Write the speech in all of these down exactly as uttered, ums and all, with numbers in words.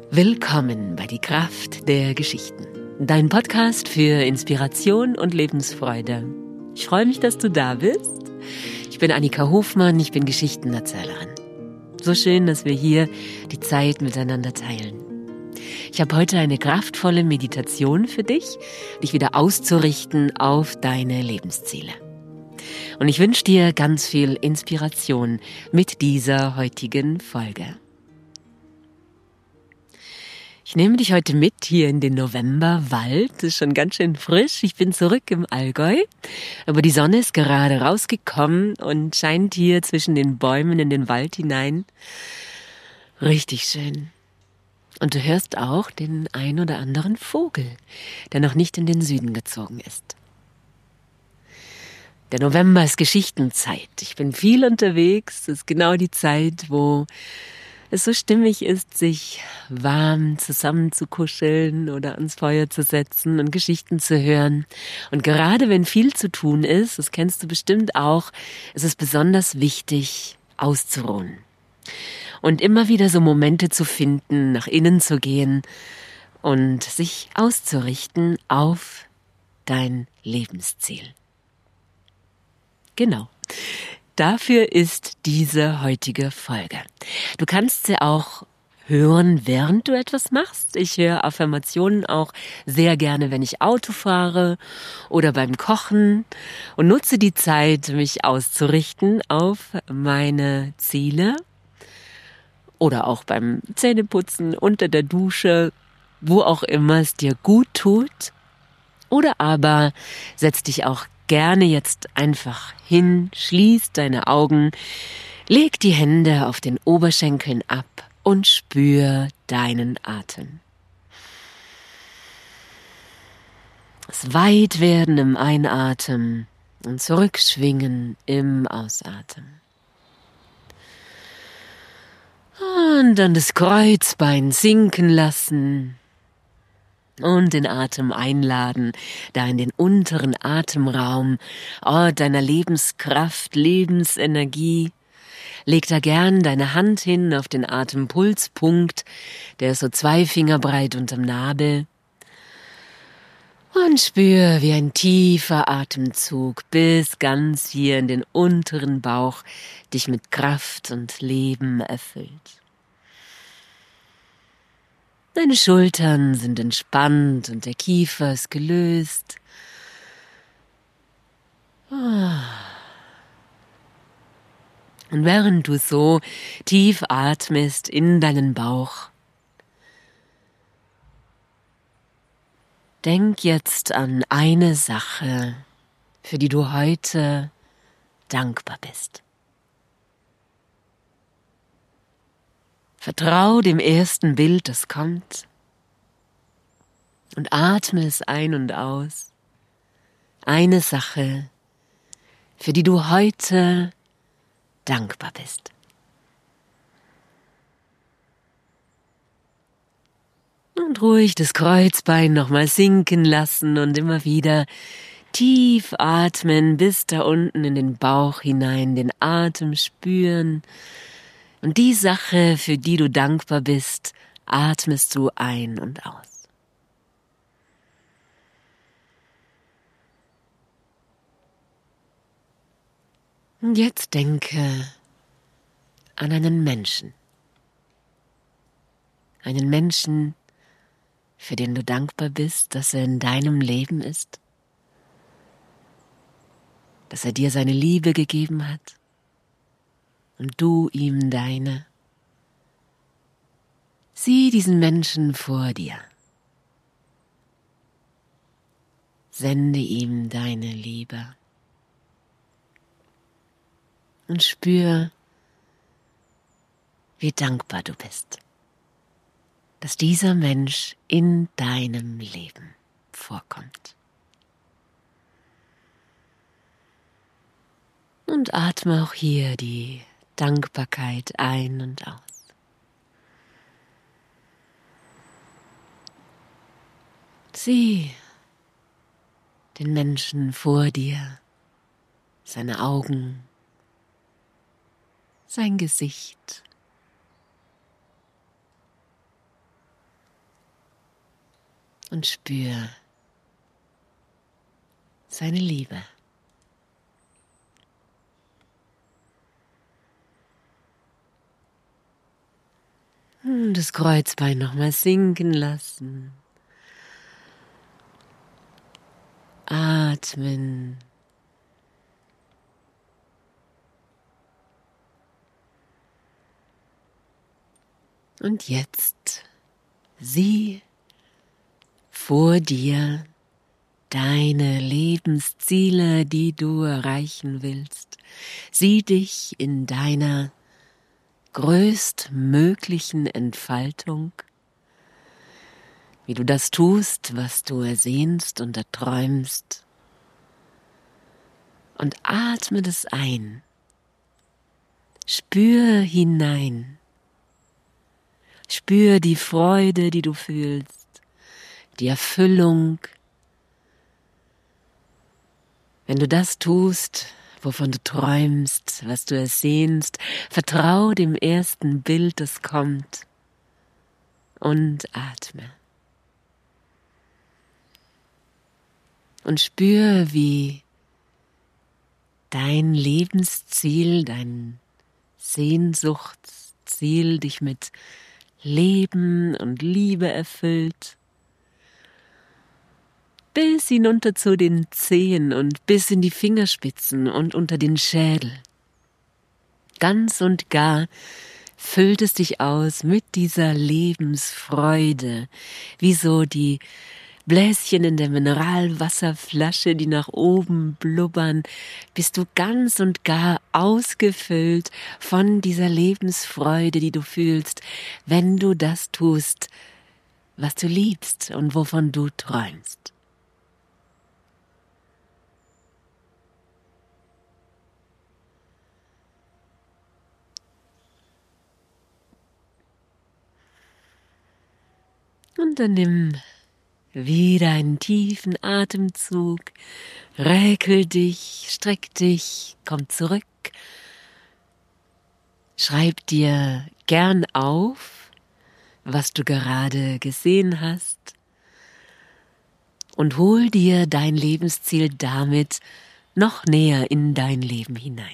Willkommen bei Die Kraft der Geschichten, dein Podcast für Inspiration und Lebensfreude. Ich freue mich, dass du da bist. Ich bin Annika Hofmann, ich bin Geschichtenerzählerin. So schön, dass wir hier die Zeit miteinander teilen. Ich habe heute eine kraftvolle Meditation für dich, dich wieder auszurichten auf deine Lebensziele. Und ich wünsche dir ganz viel Inspiration mit dieser heutigen Folge. Ich nehme dich heute mit hier in den Novemberwald. Es ist schon ganz schön frisch. Ich bin zurück im Allgäu. Aber die Sonne ist gerade rausgekommen und scheint hier zwischen den Bäumen in den Wald hinein. Richtig schön. Und du hörst auch den ein oder anderen Vogel, der noch nicht in den Süden gezogen ist. Der November ist Geschichtenzeit. Ich bin viel unterwegs. Es ist genau die Zeit, wo es so stimmig ist, sich warm zusammen zu kuscheln oder ans Feuer zu setzen und Geschichten zu hören. Und gerade wenn viel zu tun ist, das kennst du bestimmt auch, ist es besonders wichtig, auszuruhen. Und immer wieder so Momente zu finden, nach innen zu gehen und sich auszurichten auf dein Lebensziel. Genau. Dafür ist diese heutige Folge. Du kannst sie auch hören, während du etwas machst. Ich höre Affirmationen auch sehr gerne, wenn ich Auto fahre oder beim Kochen und nutze die Zeit, mich auszurichten auf meine Ziele oder auch beim Zähneputzen, unter der Dusche, wo auch immer es dir gut tut. Oder aber setz dich auch gerne jetzt einfach hin, schließ deine Augen, leg die Hände auf den Oberschenkeln ab und spür deinen Atem. Das Weitwerden im Einatmen und Zurückschwingen im Ausatmen. Und dann das Kreuzbein sinken lassen. Und den Atem einladen, da in den unteren Atemraum, Ort deiner Lebenskraft, Lebensenergie. Leg da gern deine Hand hin auf den Atempulspunkt, der ist so zwei Finger breit unterm Nabel. Und spür, wie ein tiefer Atemzug bis ganz hier in den unteren Bauch dich mit Kraft und Leben erfüllt. Deine Schultern sind entspannt und der Kiefer ist gelöst. Und während du so tief atmest in deinen Bauch, denk jetzt an eine Sache, für die du heute dankbar bist. Vertrau dem ersten Bild, das kommt, und atme es ein und aus. Eine Sache, für die du heute dankbar bist. Und ruhig das Kreuzbein nochmal sinken lassen und immer wieder tief atmen bis da unten in den Bauch hinein, den Atem spüren. Und die Sache, für die du dankbar bist, atmest du ein und aus. Und jetzt denke an einen Menschen. Einen Menschen, für den du dankbar bist, dass er in deinem Leben ist. Dass er dir seine Liebe gegeben hat. Und du ihm deine. Sieh diesen Menschen vor dir. Sende ihm deine Liebe. Und spür, wie dankbar du bist, dass dieser Mensch in deinem Leben vorkommt. Und atme auch hier die Dankbarkeit ein und aus. Sieh den Menschen vor dir, seine Augen, sein Gesicht. und spür seine Liebe. Das Kreuzbein nochmal sinken lassen. Atmen. Und jetzt sieh vor dir deine Lebensziele, die du erreichen willst. Sieh dich in deiner größtmöglichen Entfaltung, wie du das tust, was du ersehnst und erträumst. Und atme das ein. Spür hinein. Spür die Freude, die du fühlst, die Erfüllung. Wenn du das tust, wovon du träumst, was du ersehnst, vertrau dem ersten Bild, das kommt, und atme. Und spür, wie dein Lebensziel, dein Sehnsuchtsziel dich mit Leben und Liebe erfüllt, bis hinunter zu den Zehen und bis in die Fingerspitzen und unter den Schädel. Ganz und gar füllt es dich aus mit dieser Lebensfreude, wie so die Bläschen in der Mineralwasserflasche, die nach oben blubbern, bist du ganz und gar ausgefüllt von dieser Lebensfreude, die du fühlst, wenn du das tust, was du liebst und wovon du träumst. Und dann nimm wieder einen tiefen Atemzug, räkel dich, streck dich, komm zurück. Schreib dir gern auf, was du gerade gesehen hast, und hol dir dein Lebensziel damit noch näher in dein Leben hinein.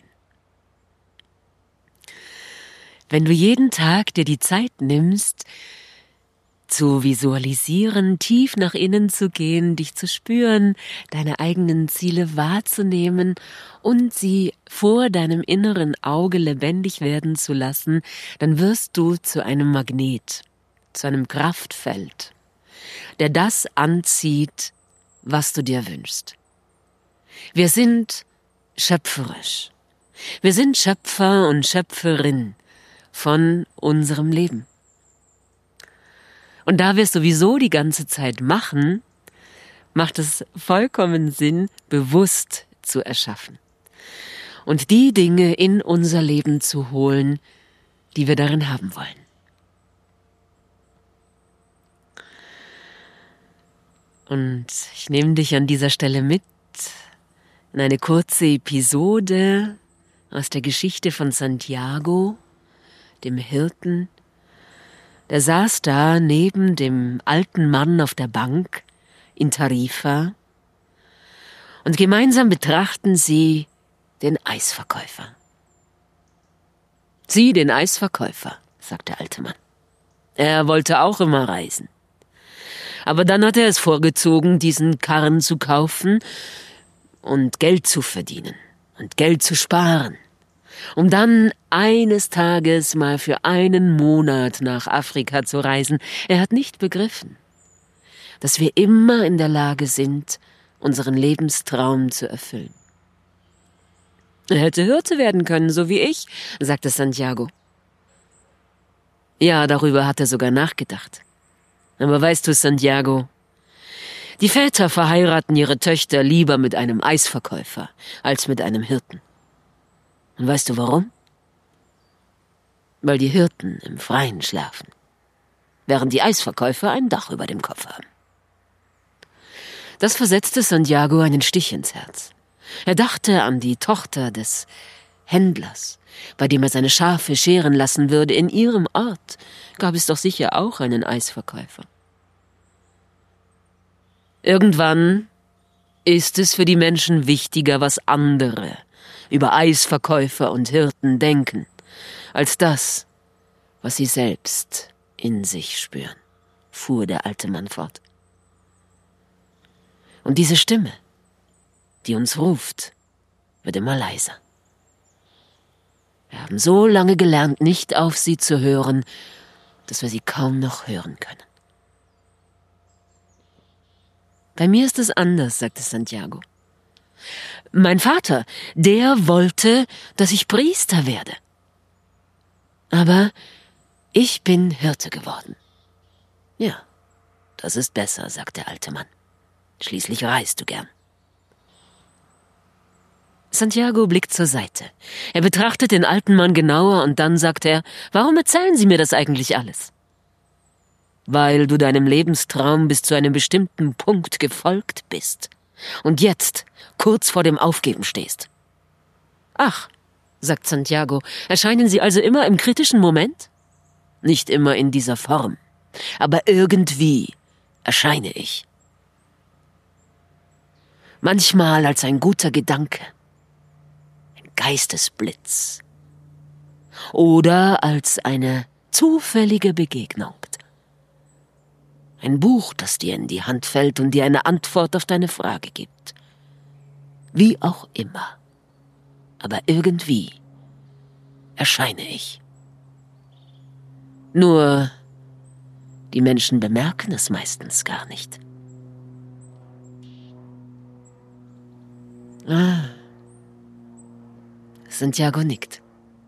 Wenn du jeden Tag dir die Zeit nimmst, zu visualisieren, tief nach innen zu gehen, dich zu spüren, deine eigenen Ziele wahrzunehmen und sie vor deinem inneren Auge lebendig werden zu lassen, dann wirst du zu einem Magnet, zu einem Kraftfeld, der das anzieht, was du dir wünschst. Wir sind schöpferisch. Wir sind Schöpfer und Schöpferin von unserem Leben. Und da wir es sowieso die ganze Zeit machen, macht es vollkommen Sinn, bewusst zu erschaffen. Und die Dinge in unser Leben zu holen, die wir darin haben wollen. Und ich nehme dich an dieser Stelle mit in eine kurze Episode aus der Geschichte von Santiago, dem Hirten. Der saß da neben dem alten Mann auf der Bank in Tarifa und gemeinsam betrachten sie den Eisverkäufer. Sieh den Eisverkäufer, sagt der alte Mann. Er wollte auch immer reisen. Aber dann hat er es vorgezogen, diesen Karren zu kaufen und Geld zu verdienen und Geld zu sparen, um dann eines Tages mal für einen Monat nach Afrika zu reisen. Er hat nicht begriffen, dass wir immer in der Lage sind, unseren Lebenstraum zu erfüllen. Er hätte Hirte werden können, so wie ich, sagte Santiago. Ja, darüber hat er sogar nachgedacht. Aber weißt du, Santiago, die Väter verheiraten ihre Töchter lieber mit einem Eisverkäufer als mit einem Hirten. Und weißt du warum? Weil die Hirten im Freien schlafen, während die Eisverkäufer ein Dach über dem Kopf haben. Das versetzte Santiago einen Stich ins Herz. Er dachte an die Tochter des Händlers, bei dem er seine Schafe scheren lassen würde. In ihrem Ort gab es doch sicher auch einen Eisverkäufer. Irgendwann ist es für die Menschen wichtiger, was andere über Eisverkäufer und Hirten denken, als das, was sie selbst in sich spüren, fuhr der alte Mann fort. Und diese Stimme, die uns ruft, wird immer leiser. Wir haben so lange gelernt, nicht auf sie zu hören, dass wir sie kaum noch hören können. Bei mir ist es anders, sagte Santiago. Mein Vater, der wollte, dass ich Priester werde. Aber ich bin Hirte geworden. Ja, das ist besser, sagt der alte Mann. Schließlich reist du gern. Santiago blickt zur Seite. Er betrachtet den alten Mann genauer und dann sagt er, warum erzählen Sie mir das eigentlich alles? Weil du deinem Lebenstraum bis zu einem bestimmten Punkt gefolgt bist und jetzt kurz vor dem Aufgeben stehst. Ach, sagt Santiago, erscheinen Sie also immer im kritischen Moment? Nicht immer in dieser Form, aber irgendwie erscheine ich. Manchmal als ein guter Gedanke, ein Geistesblitz oder als eine zufällige Begegnung. Ein Buch, das dir in die Hand fällt und dir eine Antwort auf deine Frage gibt. Wie auch immer. Aber irgendwie erscheine ich. Nur die Menschen bemerken es meistens gar nicht. Ah. Santiago nickt.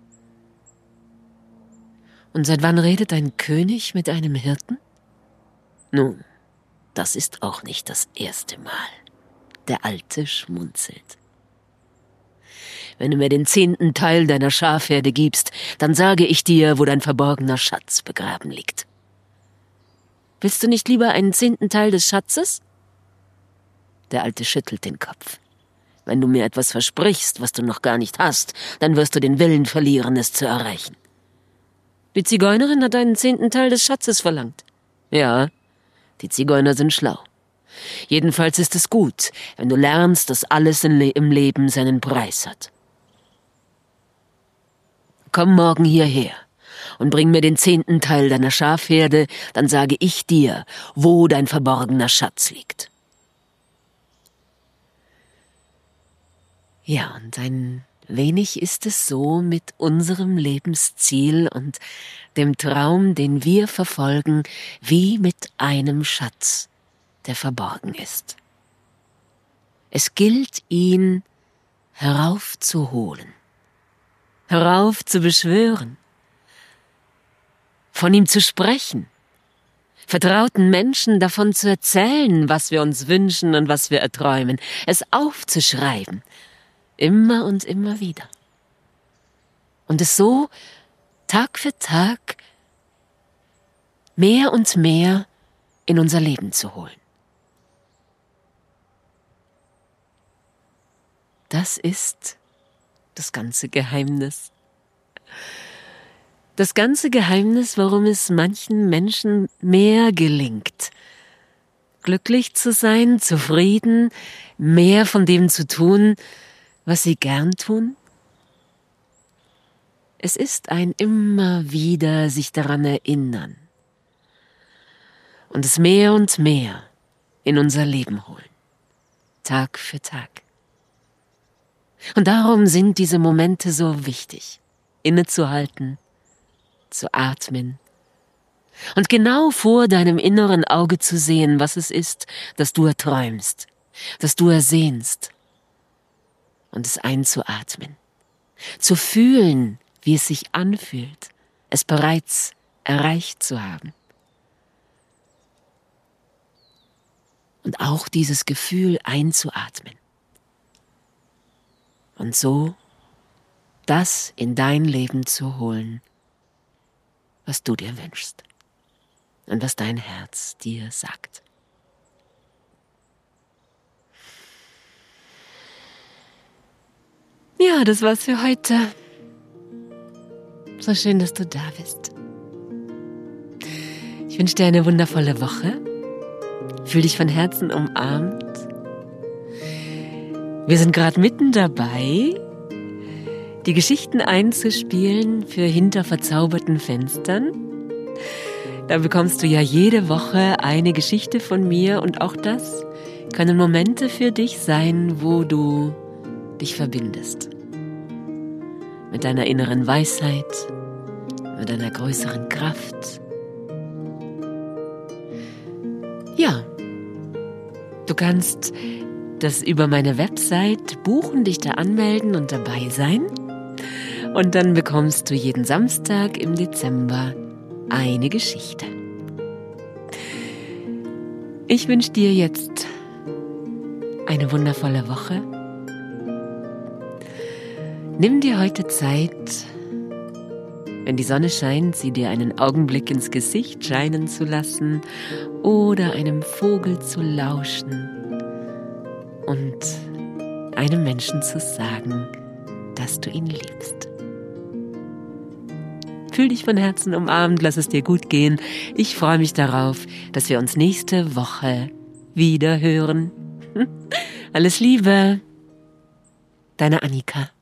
Und seit wann redet ein König mit einem Hirten? Nun, das ist auch nicht das erste Mal. Der Alte schmunzelt. Wenn du mir den zehnten Teil deiner Schafherde gibst, dann sage ich dir, wo dein verborgener Schatz begraben liegt. Willst du nicht lieber einen zehnten Teil des Schatzes? Der Alte schüttelt den Kopf. Wenn du mir etwas versprichst, was du noch gar nicht hast, dann wirst du den Willen verlieren, es zu erreichen. Die Zigeunerin hat einen zehnten Teil des Schatzes verlangt. Ja, die Zigeuner sind schlau. Jedenfalls ist es gut, wenn du lernst, dass alles im Leben seinen Preis hat. Komm morgen hierher und bring mir den zehnten Teil deiner Schafherde, dann sage ich dir, wo dein verborgener Schatz liegt. Ja, und ein wenig ist es so mit unserem Lebensziel und dem Traum, den wir verfolgen, wie mit einem Schatz, der verborgen ist. Es gilt, ihn heraufzuholen, heraufzubeschwören, von ihm zu sprechen, vertrauten Menschen davon zu erzählen, was wir uns wünschen und was wir erträumen, es aufzuschreiben, immer und immer wieder. Und es so Tag für Tag mehr und mehr in unser Leben zu holen. Das ist das ganze Geheimnis. Das ganze Geheimnis, warum es manchen Menschen mehr gelingt, glücklich zu sein, zufrieden, mehr von dem zu tun, was sie gern tun? Es ist ein immer wieder sich daran erinnern und es mehr und mehr in unser Leben holen, Tag für Tag. Und darum sind diese Momente so wichtig, innezuhalten, zu atmen und genau vor deinem inneren Auge zu sehen, was es ist, das du erträumst, das du ersehnst, und es einzuatmen, zu fühlen, wie es sich anfühlt, es bereits erreicht zu haben. Und auch dieses Gefühl einzuatmen. Und so das in dein Leben zu holen, was du dir wünschst und was dein Herz dir sagt. Ja, das war's für heute. So schön, dass du da bist. Ich wünsche dir eine wundervolle Woche. Fühl dich von Herzen umarmt. Wir sind gerade mitten dabei, die Geschichten einzuspielen für hinter verzauberten Fenstern. Da bekommst du ja jede Woche eine Geschichte von mir und auch das können Momente für dich sein, wo du dich verbindest. Mit deiner inneren Weisheit, mit deiner größeren Kraft. Ja, du kannst das über meine Website buchen, dich da anmelden und dabei sein. Und dann bekommst du jeden Samstag im Dezember eine Geschichte. Ich wünsche dir jetzt eine wundervolle Woche. Nimm dir heute Zeit, wenn die Sonne scheint, sie dir einen Augenblick ins Gesicht scheinen zu lassen oder einem Vogel zu lauschen und einem Menschen zu sagen, dass du ihn liebst. Fühl dich von Herzen umarmt, lass es dir gut gehen. Ich freue mich darauf, dass wir uns nächste Woche wieder hören. Alles Liebe, deine Annika.